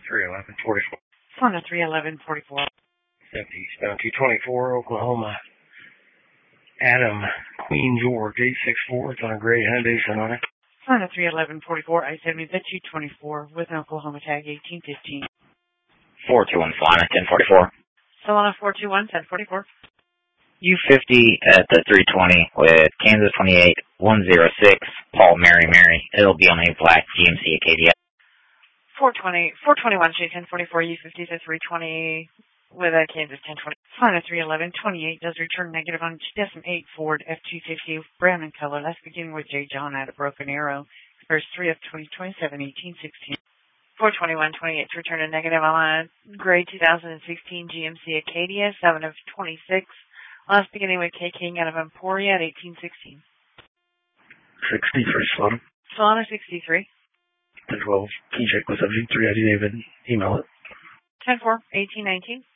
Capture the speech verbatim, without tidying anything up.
three eleven forty-four. Sonata three eleven forty-four. seventy, eastbound two twenty-four, Oklahoma. Adam, Queen George, eight six four. It's on a gray Hyundai Sonata. Sonata three eleven forty-four, I seventy, the two twenty-four with an Oklahoma tag eighteen fifteen. four two one Solana, ten forty-four. Solana four two one, ten forty-four. U fifty at the three twenty with Kansas twenty-eight, one oh six, Paul Mary Mary. It'll be on a black G M C Acadia. four twenty, four twenty-one, J ten forty-four, U fifty to three twenty with a Kansas ten twenty. Sonata three eleven twenty-eight does return negative on decimal eight Ford F two fifty brown in color. That's beginning with J. John at a Broken Arrow. First three of twenty twenty-seven, eighteen sixteen. four twenty-one twenty-eight to return a negative on a gray two thousand sixteen G M C Acadia, seven of twenty-six. Last beginning with K King out of Emporia at eighteen sixteen. sixty-three, Solana. Solana sixty-three. ten twelve, key check with subject three I D David. Email it. ten four, eighteen nineteen.